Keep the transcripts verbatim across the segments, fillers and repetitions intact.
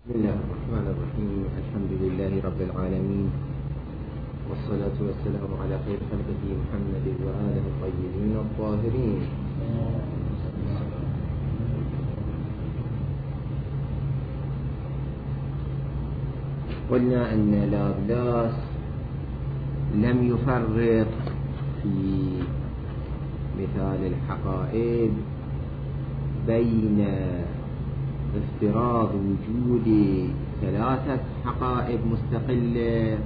بسم الله الرحمن الرحيم. الحمد لله رب العالمين، والصلاة والسلام على خير خلقه محمد وآله الطيبين الطاهرين. قلنا أن لابلاس لم يفرق في مثال الحقائب بين افتراض وجود ثلاثة حقائب مستقلة،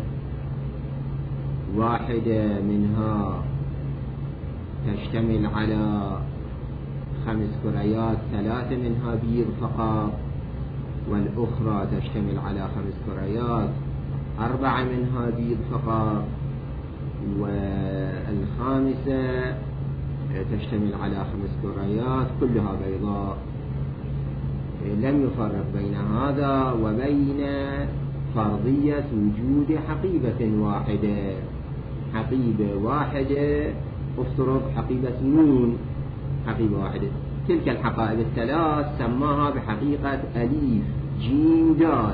واحدة منها تشتمل على خمس كريات، ثلاثة منها بيض فقط، والأخرى تشتمل على خمس كريات، أربعة منها بيض فقط، والخامسة تشتمل على خمس كريات كلها بيضاء. لم يفرق بين هذا وبين فرضية وجود حقيبة واحدة. حقيبة واحدة افترض حقيبة نون، حقيبة واحدة. تلك الحقائب الثلاث سماها بحقيقة أليف جيم دال.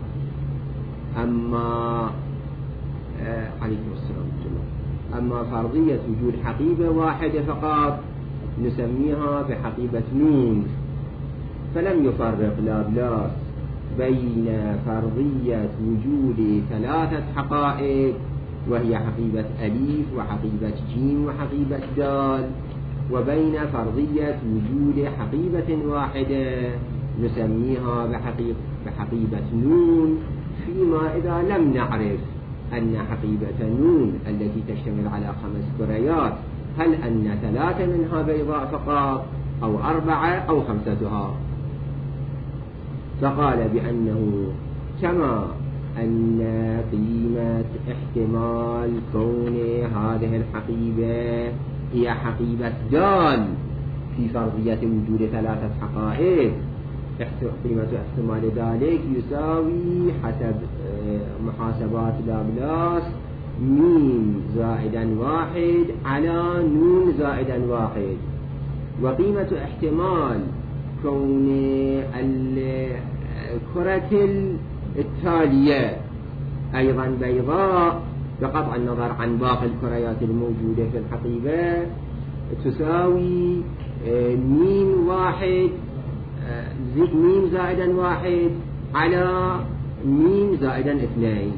أما آه عليكم السلام ورحمة الله. أما فرضية وجود حقيبة واحدة فقط نسميها بحقيبة نون. فلم يفرق لابلاس بين فرضية وجود ثلاثة حقائب وهي حقيبة أليف وحقيبة جيم وحقيبة دال، وبين فرضية وجود حقيبة واحدة نسميها بحقيبة, بحقيبة نون، فيما إذا لم نعرف أن حقيبة نون التي تشتمل على خمس كريات هل أن ثلاثة منها بيضاء فقط أو أربعة أو خمستها. فقال بأنه كما أن قيمة احتمال كون هذه الحقيبة هي حقيبة دال في فرضية وجود ثلاثة حقائب، قيمة احتمال ذلك يساوي حسب محاسبات لابلاس ميم زائدا واحد على نون زائدا واحد. وقيمة احتمال كون الكرة التالية أيضا بيضاء بقطع النظر عن باقي الكريات الموجودة في الحقيبة تساوي ميم واحد ميم زائدا واحد على ميم زائدا اثنين.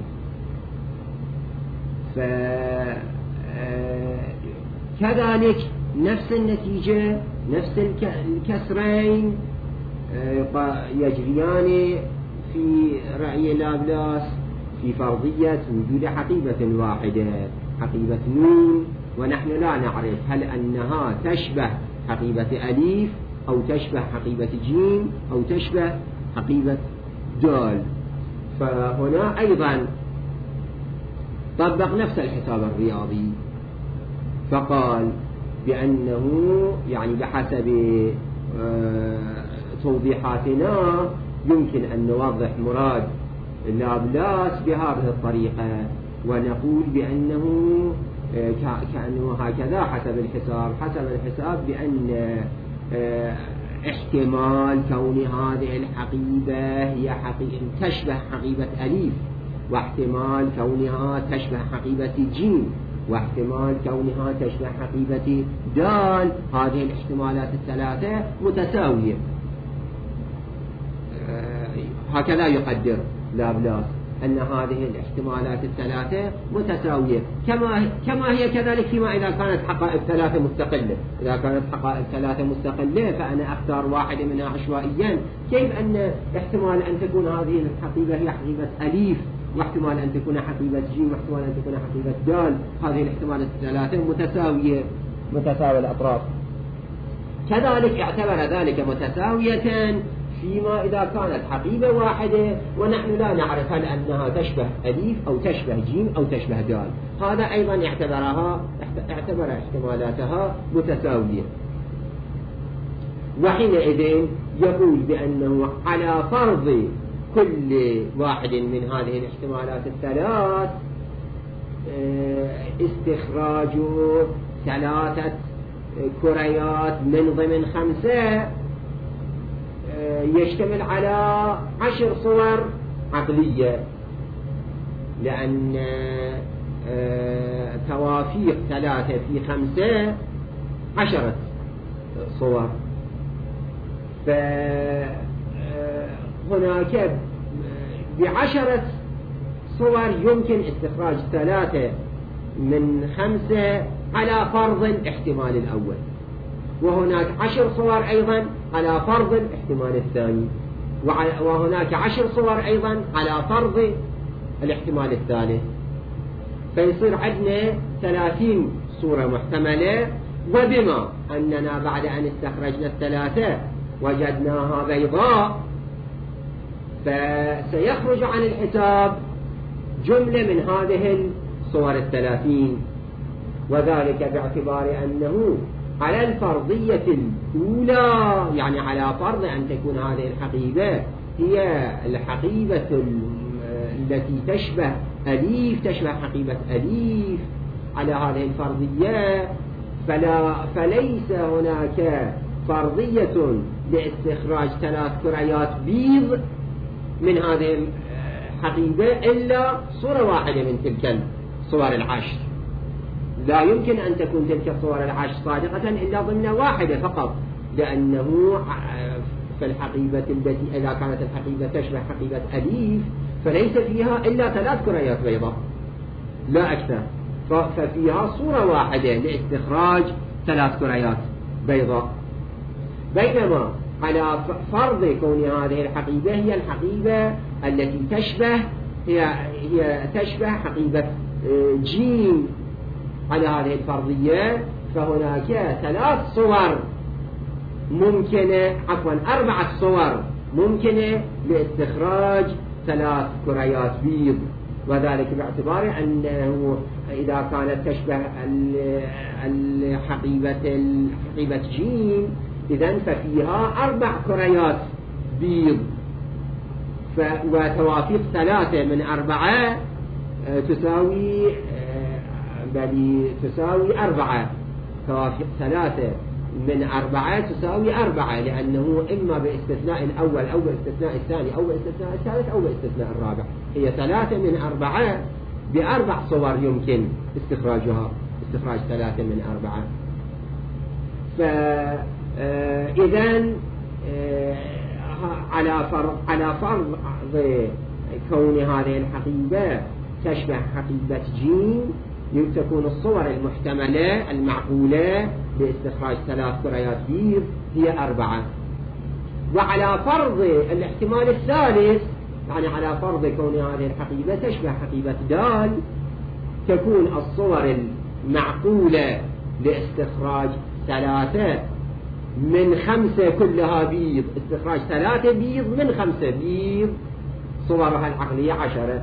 فكذلك نفس النتيجة، نفس الكسرين يجريان في رأي لابلاس في فرضية وجود حقيبة واحدة، حقيبة نون، ونحن لا نعرف هل أنها تشبه حقيبة أليف أو تشبه حقيبة جيم أو تشبه حقيبة دال. فهنا أيضا طبق نفس الحساب الرياضي، فقال بأنه يعني بحسب توضيحاتنا يمكن أن نوضح مراد لابلاس بهذه الطريقة، ونقول بأنه كأنه هكذا حسب الحساب حسب الحساب بأن احتمال كون هذه الحقيبة هي حقيبة تشبه حقيبة أليف، واحتمال كونها تشبه حقيبة جيم، واحتمال كونها تشبه حقيبة دال، هذه الاحتمالات الثلاثة متساوية. هكذا يقدر لابلاس أن هذه الاحتمالات الثلاثة متساوية، كما كما هي كذلك فيما إذا كانت حقائب ثلاثة مستقلة. إذا كانت حقائب ثلاثة مستقلة فأنا أختار واحدة منها عشوائيا. كيف أن احتمال أن تكون هذه الحقيبة هي حقيبة أليف، واحتمال أن تكون حقيبة جيم، واحتمال أن تكون حقيبة دال، هذه الاحتمالات الثلاثة متساوية متساوية الأطراف. كذلك اعتبر ذلك متساوية فيما إذا كانت حقيبة واحدة ونحن لا نعرف هل أنها تشبه أليف أو تشبه جيم أو تشبه دال، هذا أيضا اعتبرها اعتبر احتمالاتها متساوية. وحينئذ يقول بأنه على فرض كل واحد من هذه الاحتمالات الثلاث استخراج ثلاثة كريات من ضمن خمسة يشتمل على عشر صور عقلية، لأن توافيق ثلاثة في خمسة عشرة صور. فهناك بعشرة صور يمكن استخراج ثلاثة من خمسة على فرض الاحتمال الأول، وهناك عشر صور أيضا على فرض الاحتمال الثاني، وهناك عشر صور أيضا على فرض الاحتمال الثالث. فيصير عندنا ثلاثين صورة محتملة. وبما أننا بعد أن استخرجنا الثلاثة وجدناها بيضاء، فسيخرج عن الحساب جملة من هذه الصور الثلاثين، وذلك باعتبار أنه على الفرضية الأولى، يعني على فرض أن تكون هذه الحقيبة هي الحقيبة التي تشبه أليف، تشبه حقيبة أليف على هذه الفرضية، فلا فليس هناك فرضية لاستخراج ثلاث كريات بيض من هذه الحقيبة إلا صورة واحدة من تلك الصور العشر. لا يمكن أن تكون تلك الصور العشر صادقة إلا ضمن واحدة فقط، لأنه في الحقيبة التي إذا كانت الحقيبة تشبه حقيبة أليف فليس فيها إلا ثلاث كريات بيضاء لا أكثر، ففيها صورة واحدة لاستخراج ثلاث كريات بيضاء. بينما على فرض كون هذه الحقيبة هي الحقيبة التي تشبه هي هي تشبه حقيبة جيم على هذه الفرضية، فهناك ثلاث صور ممكنة، عفوا أربعة صور ممكنة لاستخراج ثلاث كريات بيض، وذلك باعتبار أنه إذا كانت تشبه الحقيبة الحقيبة جيم إذن ففيها أربع كريات بيض، وتوافيق ثلاثة من أربعة تساوي بل تساوي أربعة، توافيق ثلاثة من أربعة تساوي أربعة، لأنه إما باستثناء الأول أو باستثناء الثاني أو باستثناء الثالث أو باستثناء الرابع. هي ثلاثة من أربعة بأربع صور يمكن استخراجها، استخراج ثلاثة من أربعة. فإذن على فرض على فرض كون هذه الحقيبة تشبه حقيبة جيم تكون الصور المحتملة المعقولة لاستخراج ثلاث كريات بيض هي أربعة. وعلى فرض الاحتمال الثالث، يعني على فرض كون هذه الحقيبة تشبه حقيبة دال، تكون الصور المعقولة لاستخراج ثلاثة من خمسة كلها بيض، استخراج ثلاثة بيض من خمسة بيض، صورها العقلية عشرة،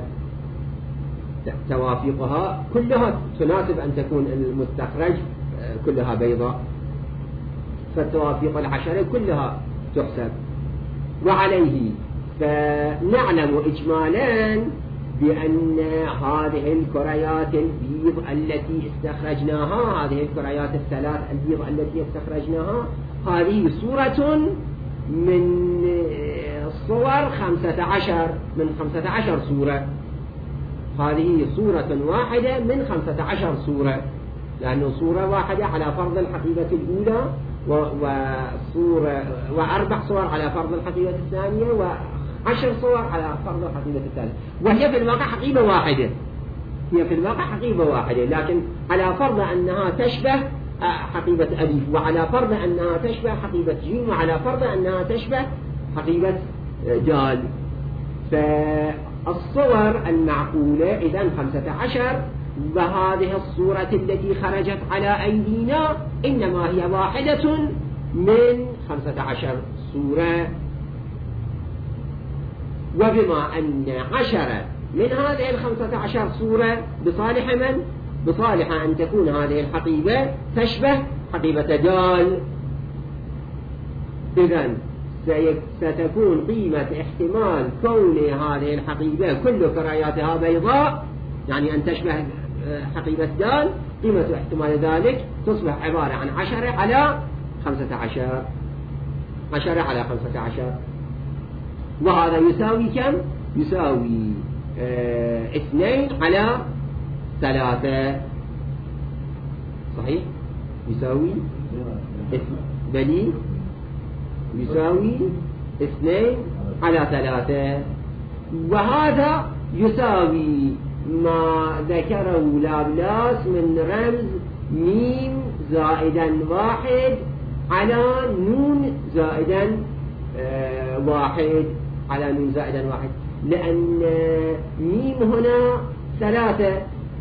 توافيقها كلها تناسب أن تكون المستخرج كلها بيضاء، فالتوافيق العشرة كلها تحسب. وعليه فنعلم إجمالا بأن هذه الكريات البيض التي استخرجناها، هذه الكريات الثلاث البيض التي استخرجناها، هذه صورة من صور خمسة عشر من خمسة عشر صورة، هذه صورة واحدة من خمسة عشر صورة، لأنه صورة واحدة على فرض الحقيبة الأولى وصورة وأربع صور على فرض الحقيبة الثانية وعشر صور على فرض الحقيبة الثالثة، وهي في الواقع حقيبة واحدة، هي في الواقع حقيبة واحدة، لكن على فرض أنها تشبه حقيبة أليف، وعلى فرض أنها تشبه حقيبة جيم، وعلى فرض أنها تشبه حقيبة دال. فالصور المعقولة إذن خمسة عشر، وهذه الصورة التي خرجت على أيدينا إنما هي واحدة من خمسة عشر صورة. وبما أن عشرة من هذه الخمسة عشر صورة بصالح من؟ بصالح أن تكون هذه الحقيبة تشبه حقيبة دال، إذن ستكون قيمة احتمال كون هذه الحقيبة كل كرياتها بيضاء، يعني أن تشبه حقيبة دال، قيمة احتمال ذلك تصبح عبارة عن عشرة على خمسة عشر، عشرة على خمسة عشر. وهذا يساوي كم؟ يساوي اه اثنين على ثلاثة، صحيح؟ يساوي بلي يساوي اثنين على ثلاثة، وهذا يساوي ما ذكره لابلاس من رمز ميم زائدا واحد على نون زائدا آه واحد على نون زائدا واحد، لأن ميم هنا ثلاثة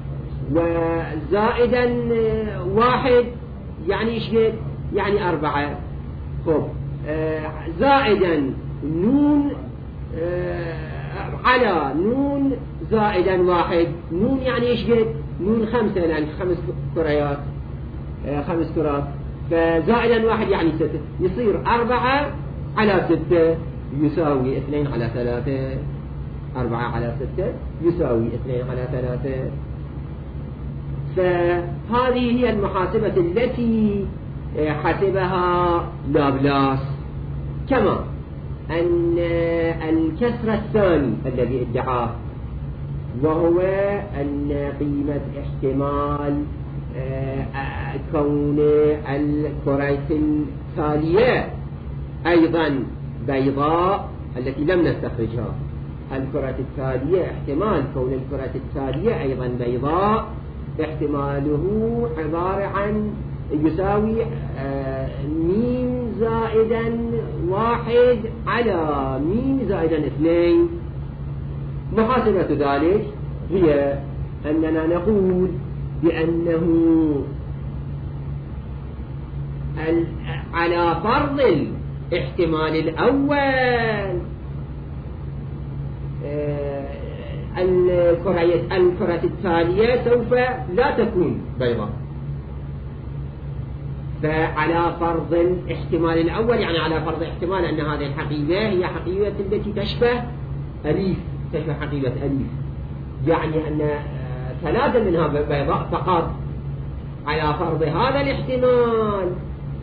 وزائدا واحد يعني ايش قد؟ يعني أربعة. خب آه زائدا نون آه على نون زائدا واحد، نون يعني ايش قد؟ نون خمسة، يعني خمس كريات آه خمس كرات، فزائدا واحد يعني ستة، يصير أربعة على ستة يساوي اثنين على ثلاثة، أربعة على ستة يساوي اثنين على ثلاثة. فهذه هي المحاسبة التي حسبها لابلاس. كما أن الكسر الثاني الذي ادعاه، وهو أن قيمة احتمال كون الكرة التالية أيضا بيضاء التي لم نستخرجها، الكرة التالية احتمال كون الكرة التالية أيضا بيضاء احتماله عبارة عن يساوي ميم زائدا واحد على ميم زائدا اثنين. محاسبة ذلك هي أننا نقول بأنه على فرض الاحتمال الأول الكرة الكرة التالية سوف لا تكون بيضاء، فعلى فرض الاحتمال الأول يعني على فرض احتمال أن هذه الحقيبة هي حقيبة التي تشبه أليف، تشبه حقيبة أليف، يعني أن ثلاثة منها بيضاء فقط. على فرض هذا الاحتمال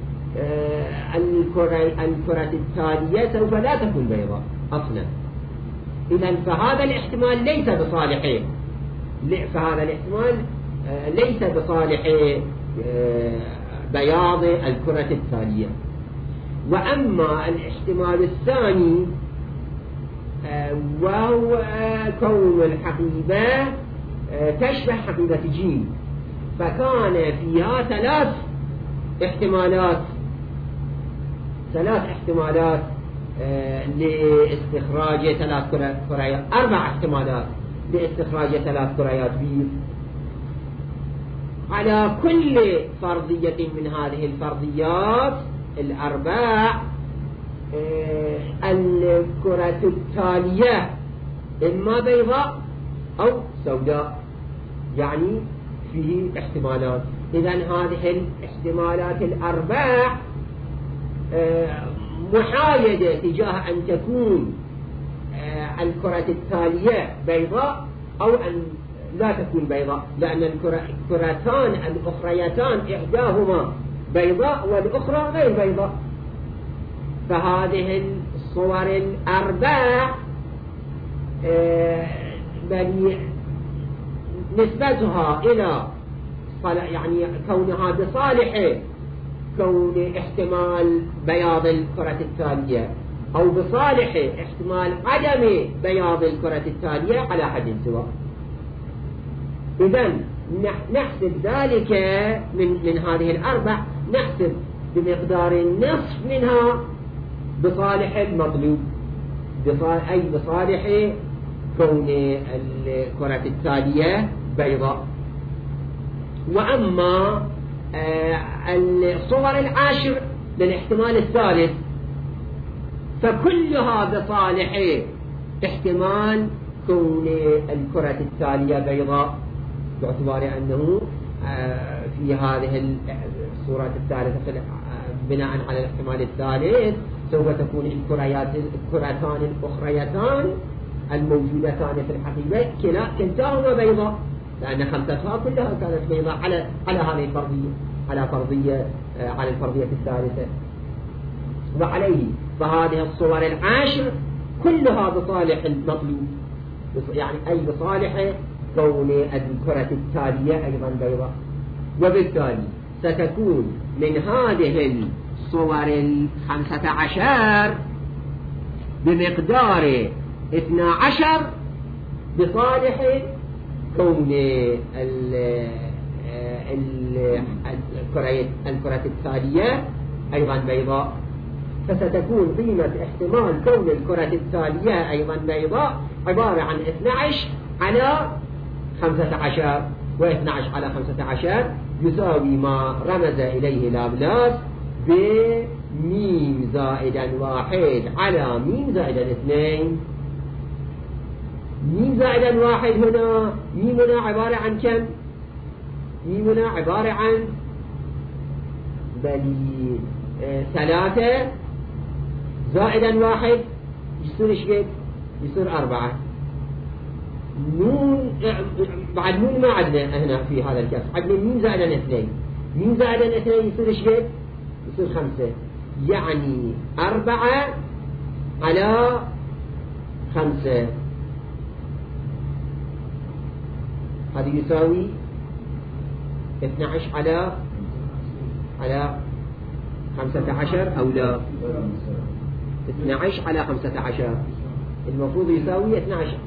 الكرة الكرة التالية سوف لا تكون بيضاء أصلا. إذن فهذا الاحتمال ليس بصالحه، فهذا الاحتمال ليس بصالح بياض الكرة التالية. وأما الاحتمال الثاني وهو كون الحقيبة تشبه حقيبة جيم، فكان فيها ثلاث احتمالات ثلاث احتمالات لاستخراج ثلاث كريات، أربع احتمالات لاستخراج ثلاث كريات بيض. على كل فرضية من هذه الفرضيات الأربع الكرة التالية إما بيضاء أو سوداء، يعني فيه احتمالات. إذن هذه الاحتمالات الأربع محايدة تجاه أن تكون الكرة التالية بيضاء أو أن لا تكون بيضاء، لأن الكرتان الأخريتان إحداهما بيضاء والأخرى غير بيضاء. فهذه الصور الأربع نسبتها إلى يعني كونها بصالح كون احتمال بياض الكرة التالية أو بصالح احتمال عدم بياض الكرة التالية على حد سواء. إذن نحسب ذلك من, من هذه الأربع، نحسب بمقدار النصف منها بصالح المطلوب، بصالح أي بصالح كون الكرة التالية بيضاء. وأما الصور العاشر للاحتمال الثالث فكلها بصالح احتمال كون الكرة التالية بيضاء، باعتبار أنه في هذه الصورة الثالثة بناء على الاحتمال الثالث سوف تكون الكريات الكرتان الأخريتان الموجودتان في الحقيبة كلا كلتاهما بيضاء، لأن خمستها كلها كانت بيضاء على على هذه الفرضية، على فرضية على الفرضية الثالثة. وعليه فهذه الصور العاشر كلها بصالح المطلوب، يعني أي بصالح كون الكرة التالية أيضا بيضاء. وبالتالي ستكون من هذه الصور الخمسة عشر بمقدار اثنى عشر بصالح كون الكرة التالية أيضا بيضاء. فستكون قيمة احتمال كون الكرة التالية أيضا بيضاء عبارة عن اثنى عشر على خمسة عشر، واثنى عشر على خمسة عشر يساوي ما رمز إليه لابلاس بميم زائدا واحد على ميم زائدا اثنين. ميم زائدا واحد هنا، ميمنا عبارة عن كم؟ ميمنا عبارة عن بلي اه ثلاثة زائدا واحد يصير ايش قد؟ يصير أربعة. نون بعد نون ما عندنا هنا في هذا الكاس، عندنا ميم زائدا اثنين، ميم زائدا اثنين يصير ايش قد؟ يصير خمسة، يعني أربعة على خمسة، هذا يساوي اثنى عشر على على خمسة عشر أو لا؟ اثنى عشر على خمسة عشر المفروض يساوي اثنى عشر.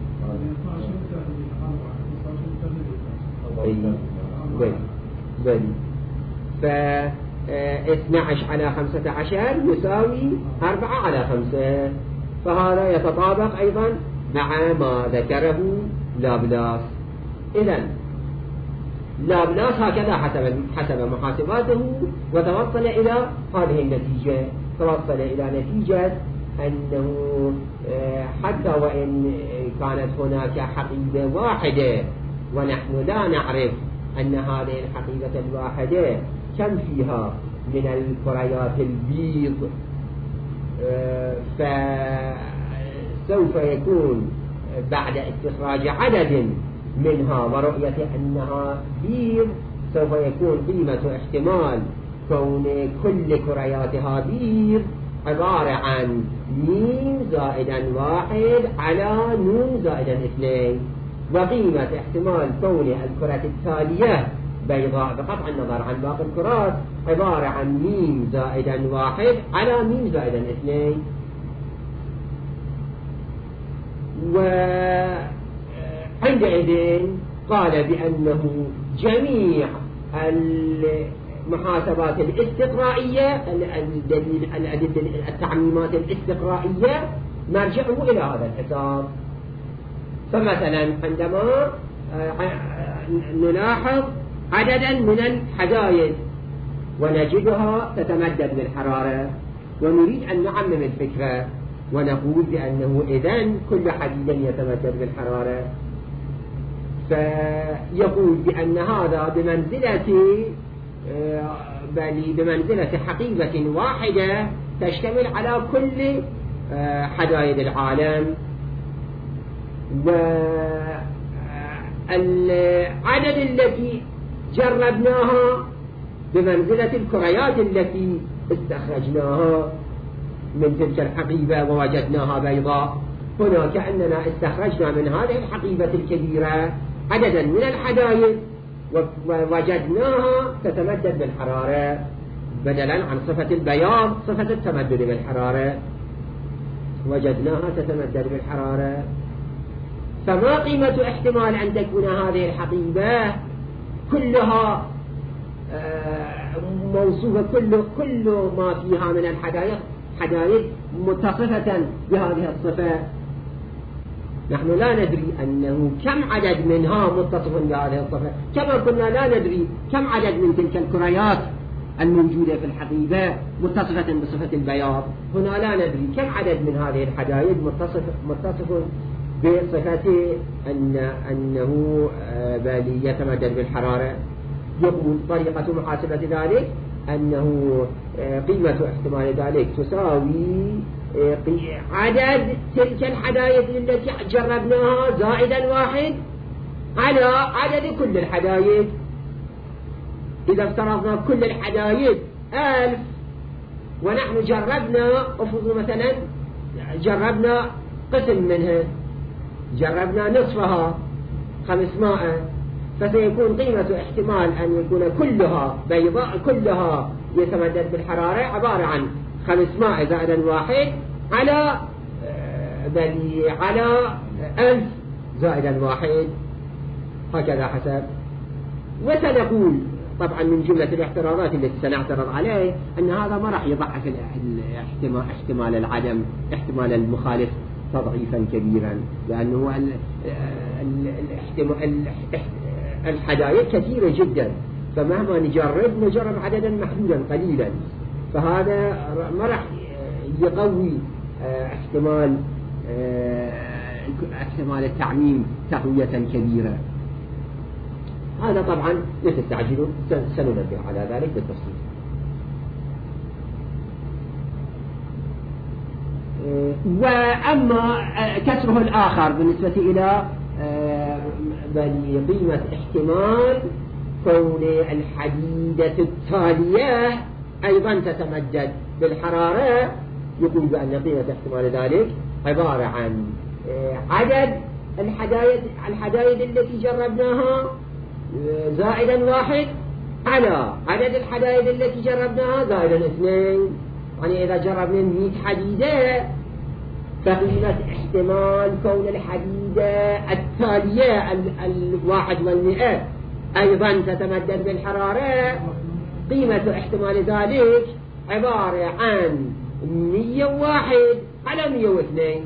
بل بل ف اثنى عشر على خمسة عشر يساوي أربعة على خمسة، فهذا يتطابق أيضا مع ما ذكره لابلاس. إذن لابلاس هكذا حسب حسب محاسباته وتوصل إلى هذه النتيجة، توصل إلى نتيجة أنه حتى وإن كانت هناك حقيبة واحدة ونحن لا نعرف أن هذه الحقيبة الواحدة كم فيها من الكريات البيض، فسوف يكون بعد استخراج عدد منها ورؤية أنها بيض سوف يكون قيمة احتمال كون كل كرياتها بيض عبارة عن ميم زائدا واحد على نون زائدا اثنين، وقيمة احتمال كون الكرة التالية بيضاء بقطع النظر عن باقي الكرات عبارة عن ميم زائدا واحد على ميم زائدا اثنين. وعندئذ قال بأنه جميع المحاسبات الاستقرائية التعميمات الاستقرائية مرجعه إلى هذا الحساب. فمثلا عندما نلاحظ عددا من الحدائد ونجدها تتمدد بالحرارة ونريد أن نعمم الفكرة ونقول بأنه إذن كل حديد يتمدد بالحرارة، فيقول بأن هذا بمنزلة بل بمنزلة حقيبة واحدة تشتمل على كل حدائد العالم. والعدد التي جربناها بمنزلة الكريات التي استخرجناها من تلك الحقيبة ووجدناها بيضاء. هنا كأننا استخرجنا من هذه الحقيبة الكبيرة عددا من الحدائد ووجدناها تتمدد بالحرارة بدلا عن صفة البياض صفة التمدد بالحرارة، وجدناها تتمدد بالحرارة. فما قيمة احتمال أن تكون هذه الحقيبة كلها موصوفة كل كل ما فيها من الحدائق حدائق متصفة بهذه الصفة؟ نحن لا ندري أنه كم عدد منها متصف بهذه الصفة، كما كنا لا ندري كم عدد من تلك الكريات الموجودة في الحقيبة متصفة بصفة البياض. هنا لا ندري كم عدد من هذه الحدائق متصف متصف بصفة أن أنه بالي يتمدد بالحرارة. يقول طريقة محاسبة ذلك أنه قيمة احتمال ذلك تساوي عدد تلك الحدائق التي جربناها زائدا واحد على عدد كل الحدائق. إذا افترضنا كل الحدائق ألف ونحن جربنا افرضوا مثلا جربنا قسم منها جربنا نصفها خمسمائة، فسيكون قيمة احتمال أن يكون كلها بيضاء كلها يتمدد بالحرارة عبارة عن خمسمائة زائدا واحد على بل على ألف زائدا واحد، هكذا حسب. وسنقول طبعا من جملة الاعتراضات التي سنعترض عليه أن هذا ما راح يضعف الاحتمال احتمال العدم احتمال المخالف تضعيفا كبيرا، لأنه الحدائق كثيرة جدا، فمهما نجرب نجرب عددا محدودا قليلا، فهذا ما راح يقوي احتمال احتمال التعميم تقوية كبيرة. هذا طبعا لا تستعجلوا، سننبه على ذلك بالتفصيل. وأما كسره الآخر بالنسبة إلى قيمة احتمال كون الحديدة التالية أيضا تتمدد بالحرارة، يقول بأن قيمة احتمال ذلك عبارة عن عدد الحدائد الحدائد التي جربناها زائدا واحد على عدد الحدائد التي جربناها زائدا اثنين. يعني إذا جربنا مئة حديدة فقيمة احتمال كون الحديدة التالية الواحد والمئة أيضا تتمدد بالحرارة، قيمة احتمال ذلك عبارة عن مئة وواحد على مئة واثنين،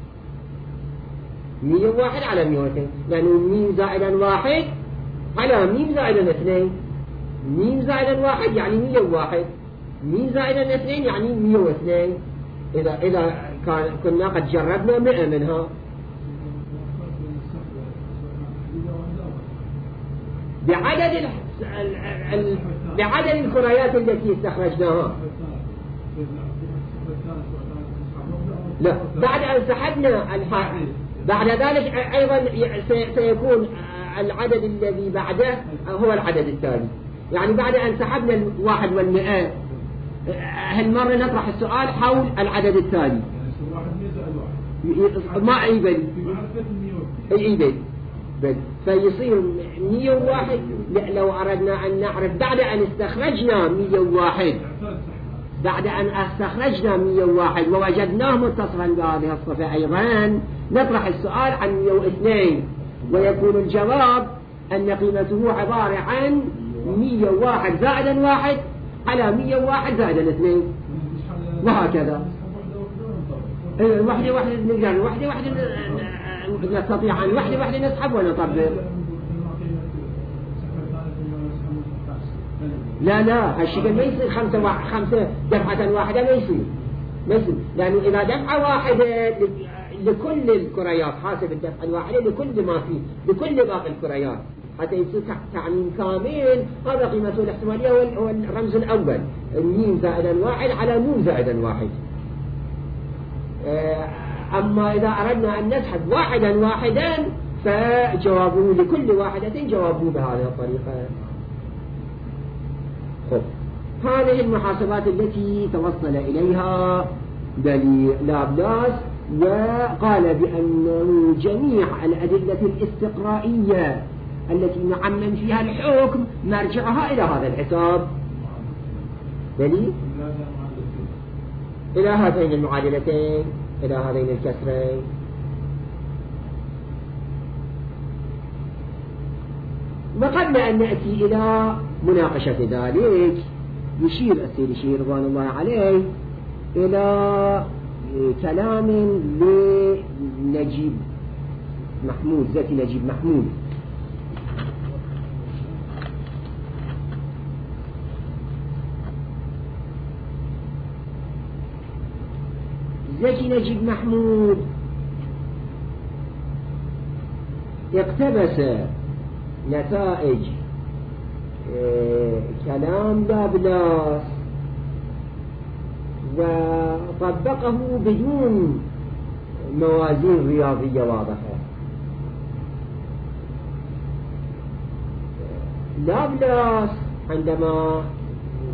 مئة وواحد على مئة واثنين، يعني مئة زائدا واحد على مئة زائدا اثنين، مئة زائدا واحد يعني مئة وواحد، مئة زائدا اثنين يعني مئة واثنين. إذا إذا كان كنا قد جربنا مئة منها بعدد ال... ال... ال... بعدد الكريات التي استخرجناها. لا، بعد أن سحبنا الح... بعد ذلك أيضا سيكون العدد الذي بعده هو العدد التالي. يعني بعد أن سحبنا الواحد والمئة هالمرة نطرح السؤال حول العدد التالي. ما يبل يبل بل فيصير مئة وواحد. لو أردنا أن نعرف بعد أن استخرجنا مئة وواحد بعد أن استخرجنا مئة وواحد ووجدناه متصلا بهذه الصفة أيضا نطرح السؤال عن مئة واثنين، ويكون الجواب أن قيمته عبارة عن مئة وواحد زائدا واحد على مئة وواحد زائدا اثنين، وهكذا. واحدة واحدة نقدر واحدة واحدة نستطيع أن واحدة واحدة نسحب ونطبق. لا لا هالشيء ما يصير خمسة واحد خمسة دفعة واحدة ما يصير ما يصير، لأنه إذا دفعة واحدة لكل الكريات حاسب الدفعة الواحدة لكل ما فيه لكل باقي الكريات حتى يصير تعميم كامل. هذا قيمته الاحتمالية هو الرمز الأول، ميم زائدا واحد على نون زائدا واحد. أما إذا أردنا أن نسحب واحدا واحدا فجوابه لكل واحدة جوابه بهذه الطريقة. خب. هذه المحاسبات التي توصل إليها لابلاس، وقال بأن جميع الأدلة الاستقرائية التي نعمم فيها الحكم مرجعها إلى هذا الحساب، بلي إلى هاتين المعادلتين، إلى هذين الكسرين. وقبل أن نأتي إلى مناقشة ذلك يشير السيد الشيخ رضوان الله عليه إلى كلام لنجيب محمود زكي نجيب محمود زكي نجيب محمود اقتبس نتائج كلام لابلاس وطبقه بدون موازين رياضية واضحة. لابلاس عندما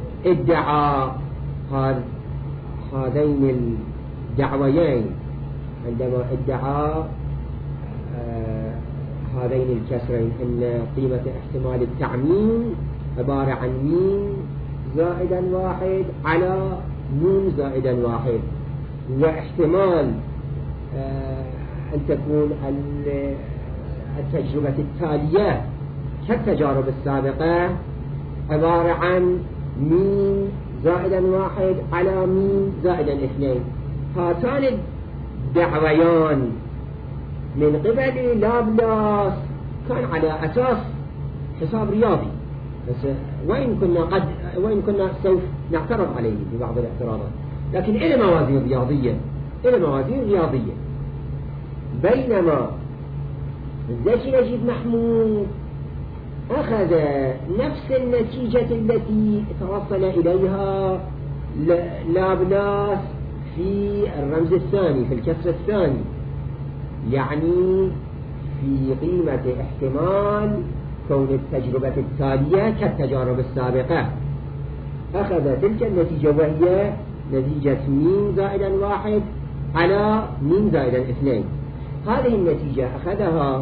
ادعى هذين الدعويين عندما ادعى آه هذين الكسرين أن قيمة احتمال التعميم عبارة عن ميم زائدا واحد على نون زائدا واحد، واحتمال آه أن تكون التجربة التالية كالتجارب السابقة عبارة عن ميم زائدا واحد على ميم زائدا اثنين. هاتان الدعويان من قبل لابلاس كان على أساس حساب رياضي، بس وإن كنا قد وإن كنا سوف نعترض عليه ببعض الاعتراضات، لكن إلى موازين رياضية إلى موازين رياضية. بينما زكي نجيب محمود أخذ نفس النتيجة التي توصل إليها لابلاس في الرمز الثاني في الكسر الثاني، يعني في قيمة احتمال كون التجربة التالية كالتجارب السابقة، أخذ تلك النتيجة وهي نتيجة ميم زائدا واحد على ميم زائدا اثنين. هذه النتيجة أخذها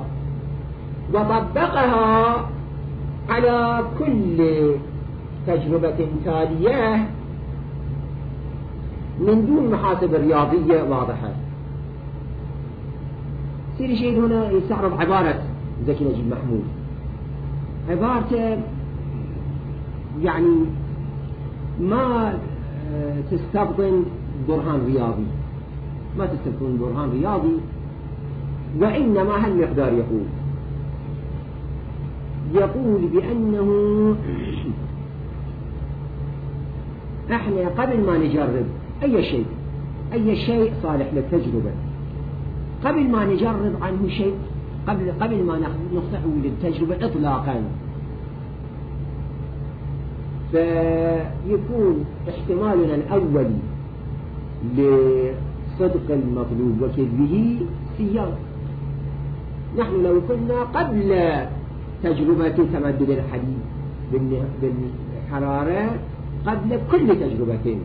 وطبقها على كل تجربة تالية من دون محاسب رياضية واضحة. سيري شيء هنا يستعرض عبارة زكي نجيب محمود، عبارته يعني ما تستبطن برهان رياضي، ما تستبطن برهان رياضي، وإنما هالمقدار يقول يقول بأنه احنا قبل ما نجرب أي شيء أي شيء صالح للتجربة، قبل ما نجرب عنه شيء، قبل قبل ما نخضعه للتجربة إطلاقا، فيكون احتمالنا الأولي لصدق المطلوب وكذبه سيار. نحن لو كنا قبل تجربة تمدد الحديد بالحرارة قبل كل تجربة،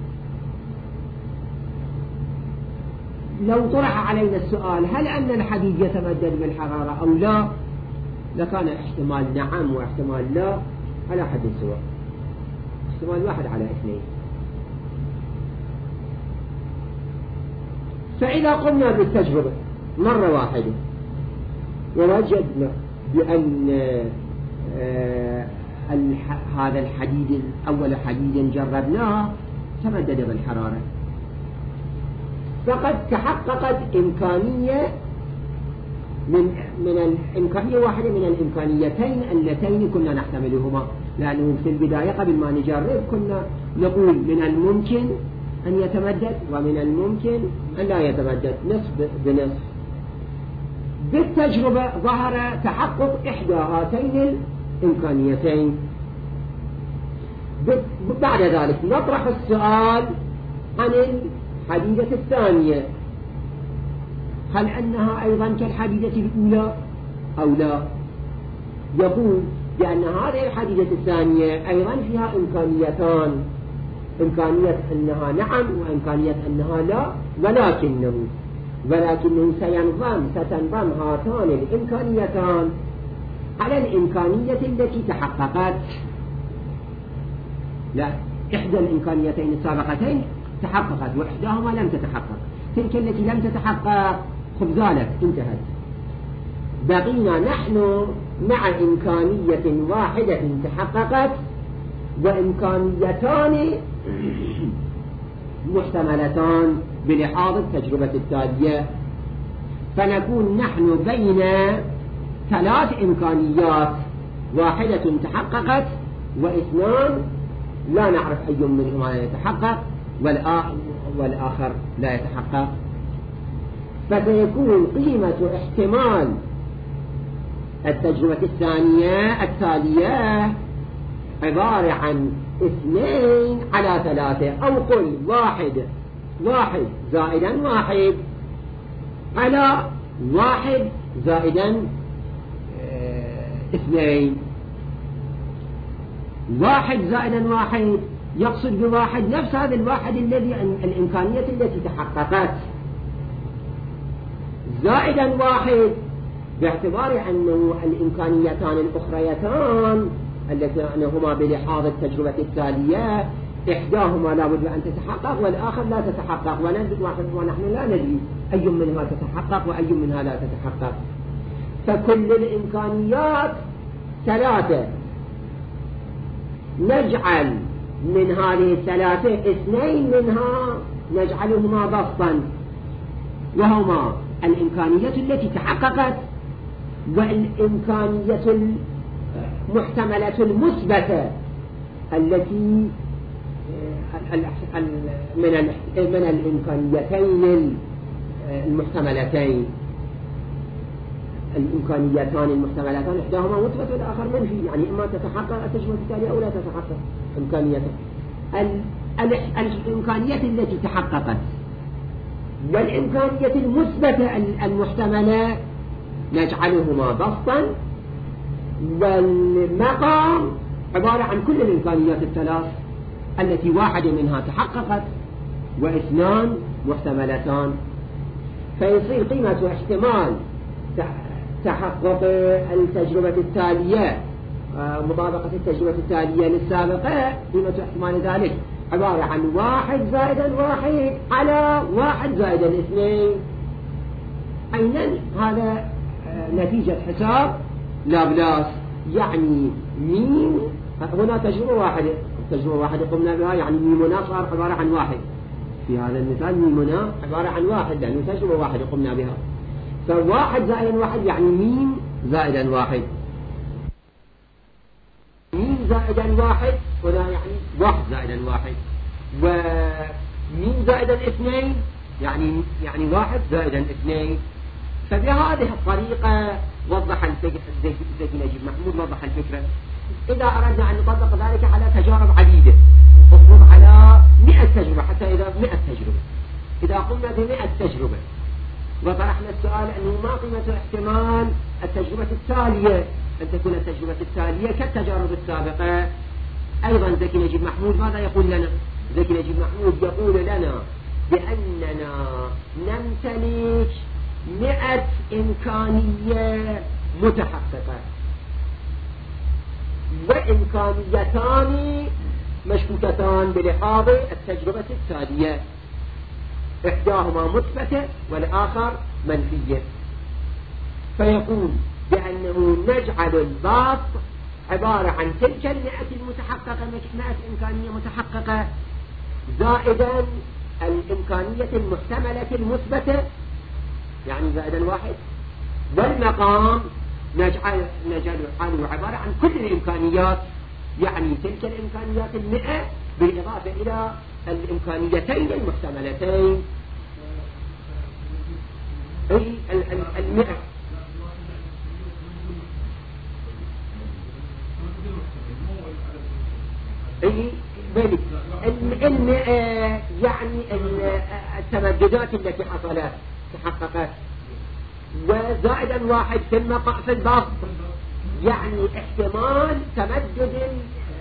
لو طرح علينا السؤال هل أن الحديد يتمدد بالحرارة أو لا، لكان احتمال نعم واحتمال لا على حد سواء، احتمال واحد على اثنين. فإذا قمنا بالتجربة مرة واحدة ووجدنا بأن آه هذا الحديد أول حديد جربناه تمدد بالحرارة، فقد تحققت إمكانية من من الإمكانية واحدة من الإمكانيتين اللتين كنا نحتملهما، لأنه في البداية قبل ما نجرب كنا نقول من الممكن أن يتمدد ومن الممكن أن لا يتمدد، نصف بنصف. بالتجربة ظهر تحقق إحدى هاتين الإمكانيتين. بعد ذلك نطرح السؤال عن الحديدة الثانية، هل أنها أيضا كالحديدة الأولى أو لا؟ يقول بأن هذه الحديدة الثانية أيضا فيها إمكانيتان، إمكانية أنها نعم وإمكانية أنها لا، ولكنه ولكنه سينضم ستنضم هاتان الإمكانيتان على الإمكانية التي تحققت. لا، إحدى الإمكانيتين السابقتين تحققت وإحداهما لم تتحقق، تلك التي لم تتحقق خذ زالت انتهت، بقينا نحن مع إمكانية واحدة تحققت وإمكانيتان محتملتان بلحاظ التجربة التالية، فنكون نحن بين ثلاث إمكانيات، واحدة تحققت واثنان لا نعرف أي منهما يتحقق والآخر لا يتحقق، فسيكون قيمة احتمال التجربة الثانية التالية عبارة عن اثنين على ثلاثة، أو قل واحد واحد زائدا واحد على واحد زائدا اه اثنين. واحد زائدا واحد يقصد بواحد نفس هذا الواحد الذي الإمكانية التي تحققت، زائدا واحد، باعتبار أنه الإمكانيتان الأخريتان اللتان هما بلحاظ التجربة التالية إحداهما لا بد أن تتحقق والآخر لا تتحقق، ونحن لا ندري أي منها تتحقق وأي منها لا تتحقق. فكل الإمكانيات ثلاثة، نجعل من هذه الثلاثة اثنين منها نجعلهما بسطا، وهما الإمكانية التي تحققت والإمكانية المحتملة المثبتة التي من من الإمكانيتين المحتملتين. الإمكانيتان المحتملتان إحداهما مثبت والآخر منفي، يعني إما تتحقق التجربة التالية أو لا تتحقق إمكانيته. الإمكانية التي تحققت والإمكانية المثبتة المحتملة نجعلهما بسطا، والمقام عبارة عن كل الإمكانيات الثلاث التي واحدة منها تحققت واثنان محتملتان. فيصير قيمة احتمال تحقق التجربة التالية مطابقة التجربة التالية للسابقة، قيمة احتمال ذلك عبارة عن واحد زائدا واحد على واحد زائدا اثنين. أيضا هذا نتيجة حساب لابلاس، يعني ميم هنا تجربة واحدة، تجربة واحدة قمنا بها، يعني ميمنا صار عبارة عن واحد. في هذا المثال ميمنا عبارة عن واحد لأنه تجربة واحدة قمنا بها، فواحد زائدا واحد يعني ميم زائدا واحد. ميم زائدا واحد هنا يعني واحد زائدا واحد، وميم زائدا اثنين يعني يعني واحد زائدا اثنين. فبهذه الطريقة وضح الفكرة زكي نجيب محمود وضح الفكرة. إذا أردنا أن نطبق ذلك على تجارب عديدة، نفرض على مئة تجربة، حتى إذا مئة تجربة، إذا قمنا بمئة تجربة وطرحنا السؤال أنه ما قيمة احتمال التجربة التالية أن تكون التجربة التالية كالتجارب السابقة، أيضا زكي نجيب محمود ماذا يقول لنا؟ زكي نجيب محمود يقول لنا بأننا نمتلك مئة إمكانية متحققة وإمكانيتان مشكوكتان بلحاظ التجربة التالية، إحداهما مثبتة والآخر منفية. فيقول بأنه نجعل الباط عبارة عن تلك المئة المتحققة، مئة إمكانية متحققة زائدا الإمكانية المحتملة المثبتة يعني زائدا واحد، والمقام نجعل نجعله عبارة عن كل الإمكانيات، يعني تلك الإمكانيات المئة بالإضافة إلى الإمكانيتين المحتملتين أي المئة. أي بلي المئة يعني التمددات التي حصلت تحققت، وزائدا واحد في المقام في البسط يعني احتمال تمدد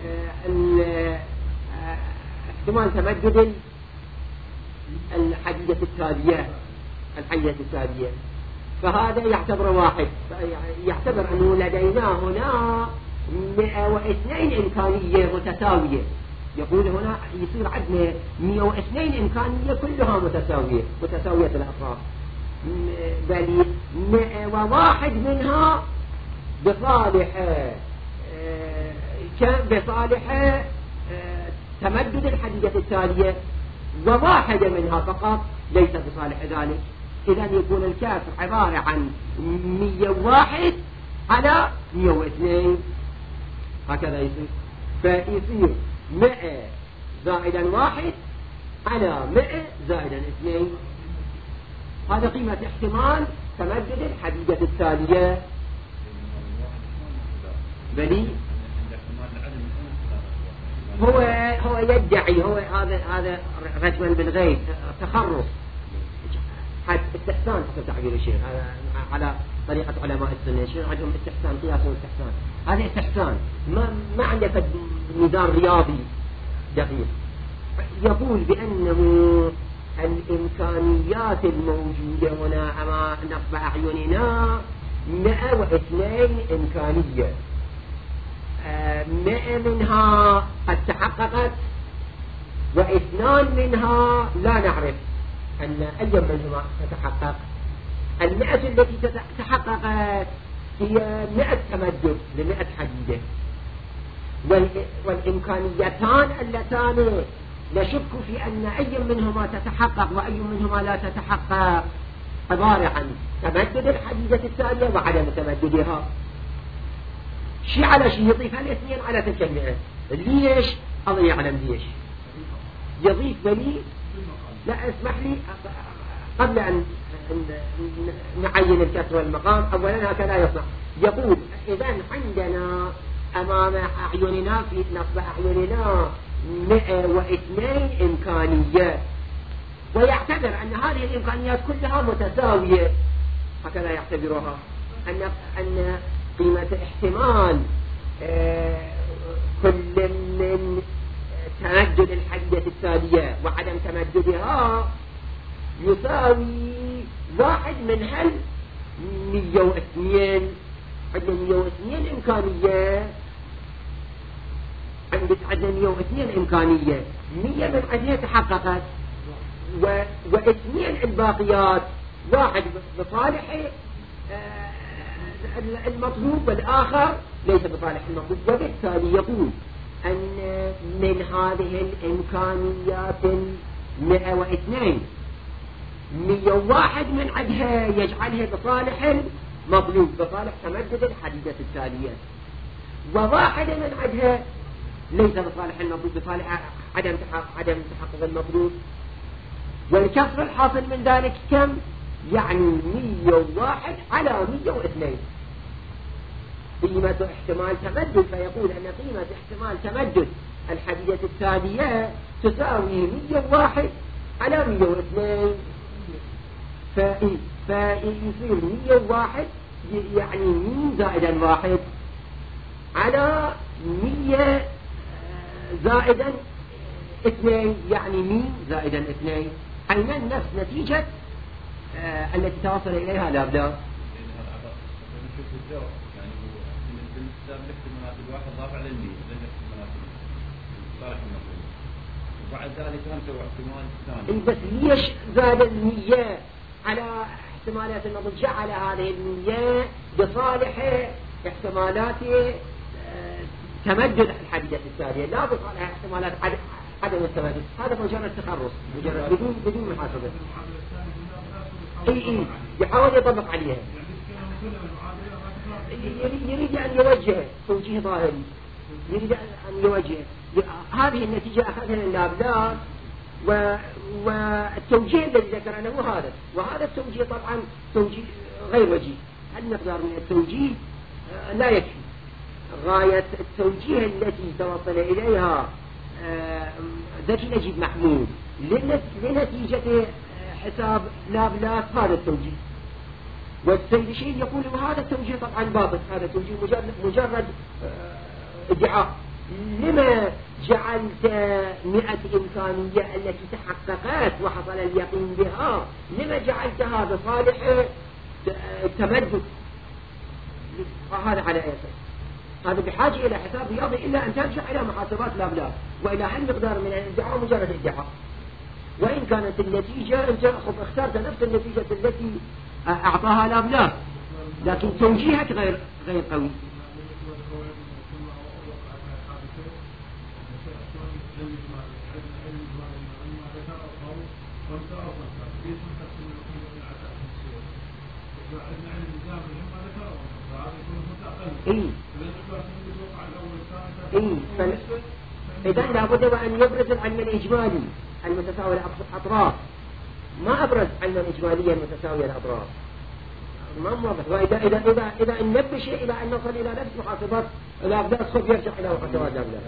احتمال تمدد الحديدة التالية الحديدة التالية. فهذا يعتبر واحد، يعتبر أنه لدينا هنا مئة واثنين إمكانية متساوية. يقول هنا يصير عندنا مئة واثنين إمكانية كلها متساوية متساوية الأطراف، بل مئة وواحد منها بصالح كان بصالح تمدد الحديدة التالية، وواحدة منها فقط ليس بصالح ذلك. إذا يكون الكافر عبارة عن مئة وواحد على مئة واثنين، هكذا يصير. فيصير مئة زائدا واحد على مئة زائدا اثنين، هذا قيمة احتمال تمدد الحديدة التالية. بلي هو هو يدعي هو هذا هذا رجما بالغيب تخرص حد استحسان حسب تعبير الشيخ على طريقة علماء السنة. الشيخ عندهم استحسان قياس واستحسان، هذا استحسان ما ما عنده ميزان رياضي دقيق. يقول بأنه الإمكانيات الموجودة هنا أمام نصب أعيننا مئة واثنين إمكانية، مئة منها قد تحققت واثنان منها لا نعرف أن أي منهما تتحقق. المئة التي تحققت هي مئة تمدد لمئة حديدة، والإمكانيتان اللتان نشك في أن أي منهما تتحقق وأي منهما لا تتحقق عبارة عن تمدد الحديدة الثانية وعدم تمددها. شيء على شيء يضيف الاثنين على تلك المئة. ليش؟ الله يعلم ليش يضيف بلي. لا اسمح لي قبل أن نعين الكسر والمقام، أولا هكذا يصنع. يقول إذا عندنا أمام أعيننا في نصب أعيننا مئة واثنين إمكانية، ويعتبر أن هذه الإمكانيات كلها متساوية، هكذا يعتبرها أن أن قيمة احتمال كل من تمدد الحديدة التالية وعدم تمددها يساوي واحد من هل مية واثنين. عندنا مية واثنين إمكانية، عندنا مية واثنين إمكانية، مية من عدها تحققت و... واثنين الباقيات، واحد بصالح المطلوب والآخر ليس بصالح المطلوب. وبالتالي يقول أن من هذه الإمكانيات مئة واثنين مئة وواحد من عدها يجعلها بصالح المطلوب بصالح تمدد الحديدة التالية، وواحدة من عدها ليس بصالح المطلوب بصالح عدم عدم تحقق المطلوب. والكسر الحاصل من ذلك كم؟ يعني مئة وواحد على مئة واثنين قيمة احتمال تمدد. فيقول أن قيمة احتمال تمدد الحديدة التالية تساوي مئة وواحد على مئة واثنين، فيصير مئة وواحد يعني مين زائدا واحد على مئة زائدا اثنين، يعني مين زائدا اثنين، أيضا نفس نتيجة آه التي توصل إليها الأبداع. الواحد ضاف على المية وبعد ذلك خمسة واحتمال ثاني. بس ليش زاد المية على احتمالات النظر؟ جعل هذه المية بصالح احتمالات تمدد الحديدة التالية، لا بصالح احتمالات عدم التمدد. هذا مجرد تخرص، مجرد بدون بدون محاسبة. اي اي يحاول يطبق عليها، يريد أن يوجه توجيه ظاهري، يريد أن يوجه هذه النتيجة أخذها اللابلاس، والتوجيه الذي ذكرنا هو هذا، وهذا التوجيه طبعا توجيه غير وجيه. المقدار من التوجيه لا يكفي. غاية التوجيه التي توصل إليها ذكي نجيب محمود لنتيجة حساب لابلاس هذا التوجيه. والسيد شيء يقول هذا التوجيه طبعا باطل، هذا التوجيه مجرد, مجرد ادعاء. لما جعلت مئة إمكانية التي تحققت وحصل اليقين بها، لما جعلتها بصالح التمدد؟ هذا على أي أساس؟ هذا بحاجة إلى حساب رياضي إلا أن ترجع إلى محاسبات لابلاس وإلى هالمقدار من الادعاء مجرد ادعاء. وإن كانت النتيجة أنت اخترت نفس النتيجة التي أعطاها لابلاس، لكن توجيهك غير غير قوي. إيه إيه إذا لابد وأن يبرز العلم الإجمالي المتساوي الأطراف، ما أبرز علما إجماليا متساوي الأطراف، ما موضح. وإذا إذا إذا إذا ننبه شيء إلى أن نصل إلى نفس محاسبات الأبداع خذ يرجع إلى محاسبات الأبداع.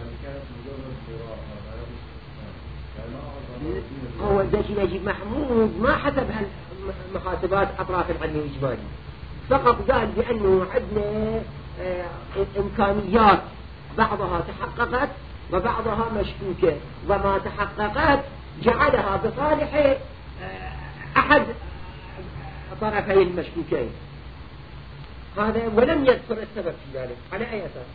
هو الذكي نجيب محمود ما حسب محاسبات أطراف العلم الإجمالي، فقط قال بأنه عندنا إمكانيات بعضها تحققت وبعضها مشكوكة، وما تحققت جعلها بصالح أحد طرفي المشكوكين هذا، ولم يذكر السبب في ذلك على أي أساس.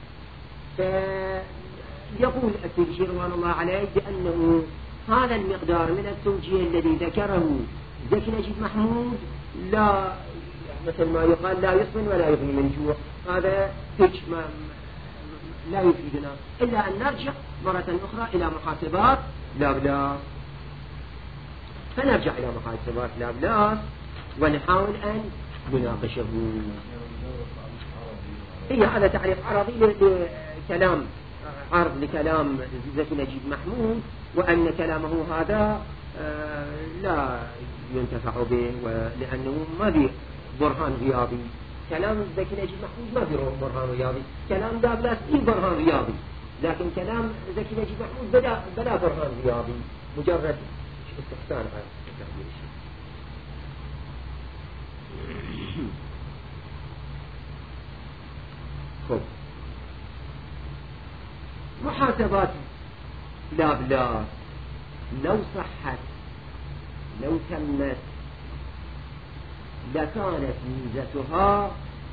فيقول السيدي رضوان الله عليه بأنه هذا المقدار من التوجيه الذي ذكره زكي نجيب محمود لا مثل ما يقال لا يسمن ولا يغني من جوع، هذا هيك ما لا يفيدنا إلا أن نرجع مرة أخرى إلى محاسبات لابلاس. فنرجع إلى محاسبات لابلاس ونحاول أن نناقشه. هي هذا تعريف عربي لكلام عرض لكلام زكي نجيب محمود، وأن كلامه هذا لا ينتفع به لأنه ما به برهان رياضي. كلام زكي نجيب محمود ما به برهان رياضي، كلام لابلاس فيه برهان رياضي، لكن كلام زكي نجيب محمود بلا, بلا برهان رياضي، مجرد استحسان على التعبير. خب محاسبات لابلاس لو صحت لو تمت لكانت ميزتها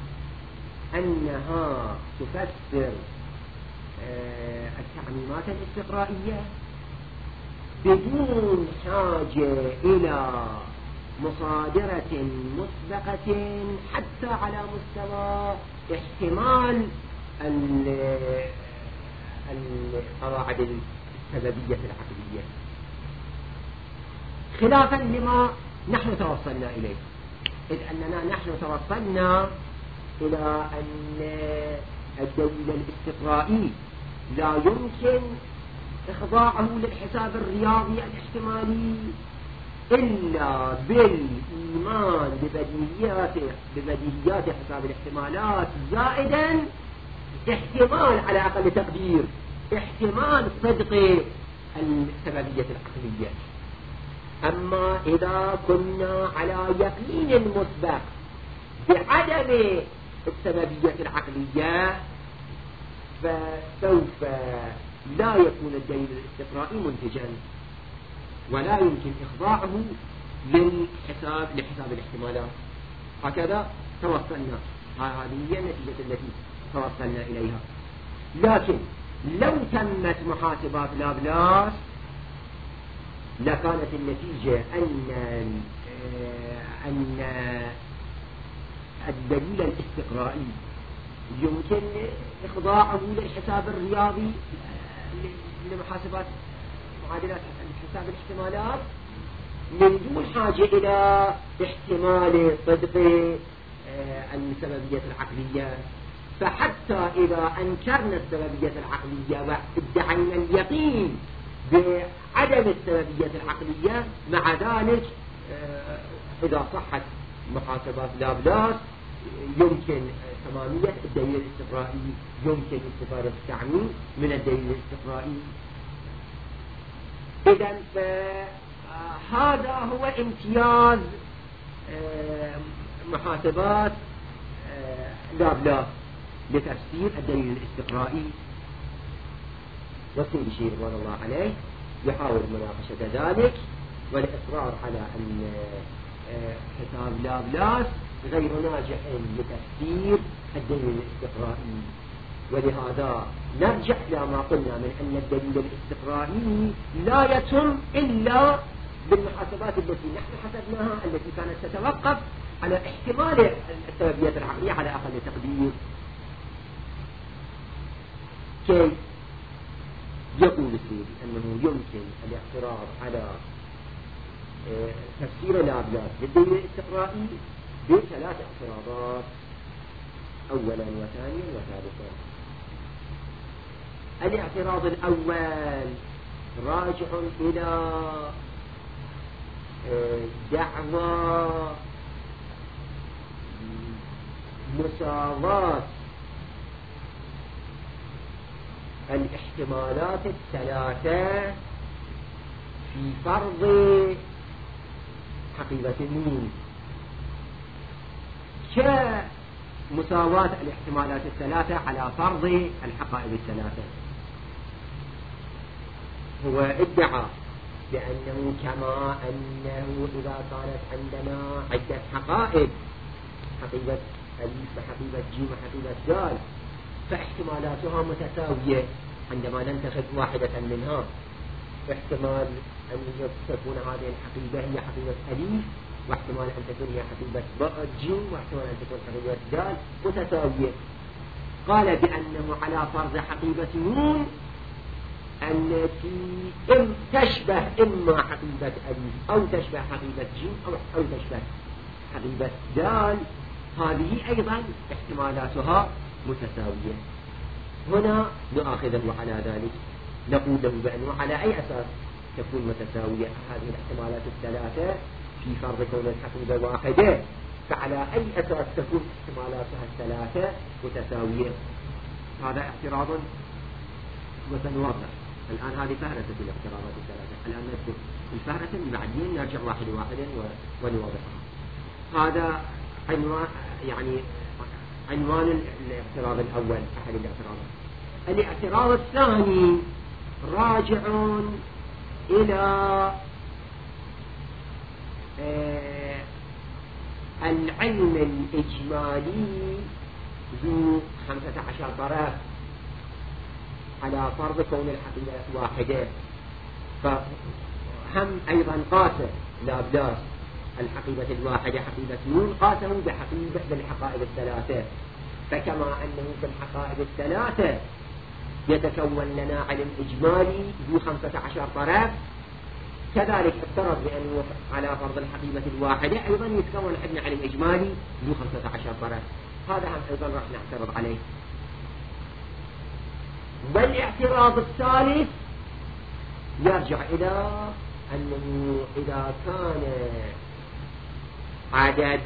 أنها تفسر التعميمات الاستقرائية بدون حاجة إلى مصادرة مسبقة حتى على مستوى احتمال القواعد السببية العقلية، خلافا لما نحن توصلنا إليه، إذ أننا نحن توصلنا إلى أن الدليل الاستقرائي لا يمكن إخضاعه للحساب الرياضي الاحتمالي إلا بالإيمان ببديهيات ببديهيات حساب الاحتمالات، زائدا احتمال على أقل تقدير احتمال صدق السببية العقلية. أما إذا كنا على يقين مسبق بعدم السببية العقلية فسوف لا يكون الدليل الاستقرائي منتجا ولا يمكن إخضاعه للحساب لحساب الاحتمالات. هكذا توصلنا، هذه هي النتيجة التي توصلنا إليها. لكن لو تمت محاسبات لابلاس لكانت النتيجة أن أن الدليل الاستقرائي يمكن إخضاعه للحساب الرياضي لمحاسبات معادلات حساب الاحتمالات من دون حاجة إلى احتمال صدق السببية العقلية. فحتى إذا أنكرنا السببية العقلية وادعينا اليقين بعدم السببية العقلية، مع ذلك إذا صحت محاسبات لابلاس يمكن ثمانية الدليل الاستقرائي، يمكن استفادة التعميم من الدليل الاستقرائي. إذن فهذا هو امتياز محاسبات لابلاس لتفسير الدليل الاستقرائي. والسيد الشيخ رضوان الله عليه يحاول مناقشة ذلك والإصرار على أن حساب لابلاس غير ناجح لتفسير الدليل الاستقرائي. ولهذا نرجع إلى ما قلنا من أن الدليل الاستقرائي لا يتم إلا بالمحاسبات التي نحن حسبناها، التي كانت تتوقف على احتمال السببية العقلية على أقل تقدير. كيف؟ يقول السيدي أنه يمكن الاعتراض على تفسير لابلاس للدليل الاستقرائي بثلاث اعتراضات، أولا وثانيا وثالثا. الاعتراض الأول راجع إلى دعوى مساواة الاحتمالات الثلاثة في فرض حقيبة الميم كمساواة الاحتمالات الثلاثة على فرض الحقائب الثلاثة. هو ادعى بأنه كما أنه إذا كانت عندنا عدة حقائب، حقيبة ألف وحقيبة جيم وحقيبة دال، فاحتمالاتها متساوية عندما ننتخب واحدة منها. احتمال أن تكون هذه الحقيبة هي حقيبة ألف، واحتمال أن تكون هي حقيبة جيم، واحتمال أن تكون حقيبة دال، متساوية. قال بأنه على فرض حقيبة نون التي إم تشبه إما حقيبة ألف أو تشبه حقيبة جيم أو, أو تشبه حقيبة دال، هذه أيضا احتمالاتها متساوية. هنا نؤاخذه على ذلك، نقول له بأنه على أي أساس تكون متساوية هذه الاحتمالات الثلاثة في فرض كون الحقيبة واحدة، فعلى أي أساس تكون احتمالاتها الثلاثة متساوية؟ هذا اعتراض وسنوضح الآن. هذه فهرسة الاعتراضات الثلاثة، الآن نذكر الفهرسة من بعدين نرجع واحد واحد ونوضحها. هذا عنوان يعني عنوان الاعتراض الأول، أحد الاعتراضات. الاعتراض الثاني راجع إلى آه العلم الإجمالي ذو خمسة عشر طرف على فرض كون الحقيبة واحدة، فهم أيضا قاسم لابلاس الحقيبة الواحدة حقيبة نون قاسم بحقيبة بالحقائب الثلاثة. فكما أنه في الحقائب الثلاثة يتكون لنا علم إجمالي ذو خمسة عشر طرف، كذلك افترض بأنه على فرض الحقيبة الواحدة أيضا يتكون عندنا علم إجمالي ذو خمسة عشر طرف. هذا هم أيضا راح نعترض عليه. والاعتراض الثالث يرجع إلى أنه إذا كان عدد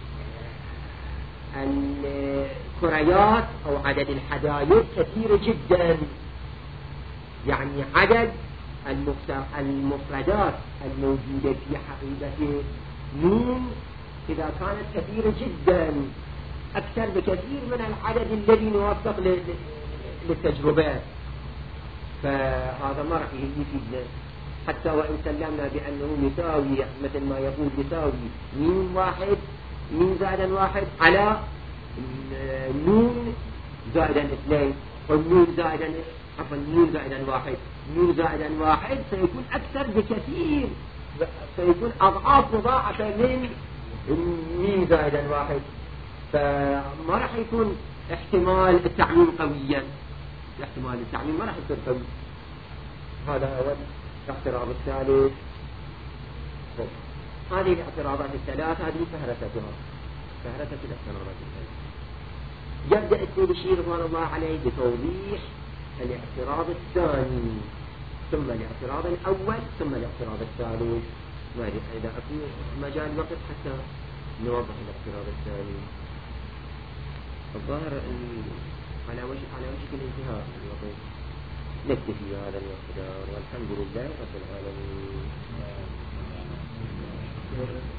الكريات أو عدد الحدايد كثير جدا، يعني عدد المفردات الموجودة في حقيبة نون إذا كانت كثيرة جدا أكثر بكثير من العدد الذي نوفق للتجربة، فهذا ما راح يفيدنا. حتى وإن سلمنا بأنه يساوي مثل ما يقول يساوي نون واحد نون زائدا واحد على نون زائدا اثنين، والنون زائدا عفوا نون زائدا واحد، نون زائدا واحد سيكون أكثر بكثير، سيكون أضعاف مضاعفة من نون زائدا واحد، فما راح يكون احتمال التعميم قويا، احتمال التعميم ما راح يكون قوي. هذا هو الاعتراض الثالث. هذه الاعتراضات الثلاث هذه فهرستها، فهرسة الاعتراضات الثلاث. يبدأ السيد رضوان الله عليه بتوضيح الاعتراض الثاني، ثم الاعتراض الأول، ثم الاعتراض الثالث. ما أدري إذا أكون مجال وقت حتى نوضح الاعتراض الثاني. الظاهر على وجه على وجه الانتهاء الوقت. نكتفي بهذا المقدار، والحمد لله رب العالمين.